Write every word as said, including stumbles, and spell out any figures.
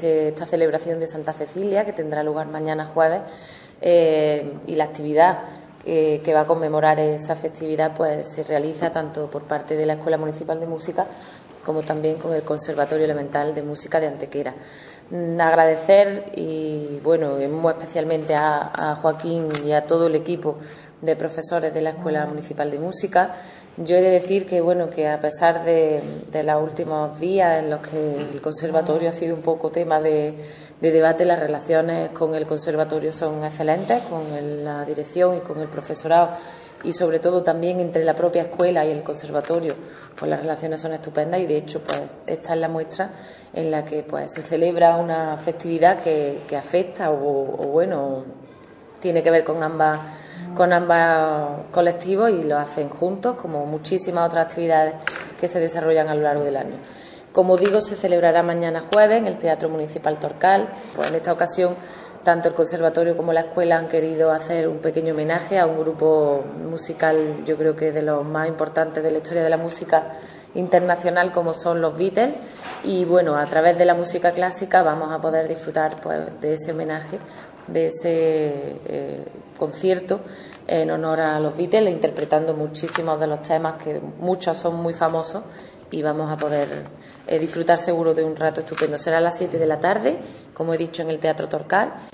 este, esta celebración de Santa Cecilia, que tendrá lugar mañana jueves, eh, y la actividad eh, que va a conmemorar esa festividad pues se realiza tanto por parte de la Escuela Municipal de Música como también con el Conservatorio Elemental de Música de Antequera. Mm, agradecer y bueno, muy especialmente a, a Joaquín y a todo el equipo de profesores de la Escuela Municipal de Música. Yo he de decir que bueno, que a pesar de, de los últimos días en los que el conservatorio ha sido un poco tema de, de debate, las relaciones con el conservatorio son excelentes, con el, la dirección y con el profesorado, y sobre todo también entre la propia escuela y el conservatorio, pues las relaciones son estupendas, y de hecho pues esta es la muestra en la que pues se celebra una festividad que, que afecta o, o bueno, tiene que ver con ambas con ambos colectivos, y lo hacen juntos, como muchísimas otras actividades que se desarrollan a lo largo del año. Como digo, se celebrará mañana jueves en el Teatro Municipal Torcal. Pues en esta ocasión tanto el conservatorio como la escuela han querido hacer un pequeño homenaje a un grupo musical, yo creo que de los más importantes de la historia de la música internacional, como son los Beatles, y bueno, a través de la música clásica vamos a poder disfrutar pues de ese homenaje, de ese eh, concierto en honor a los Beatles, interpretando muchísimos de los temas, que muchos son muy famosos, y vamos a poder eh, disfrutar seguro de un rato estupendo. Será a las siete de la tarde, como he dicho, en el Teatro Torcal.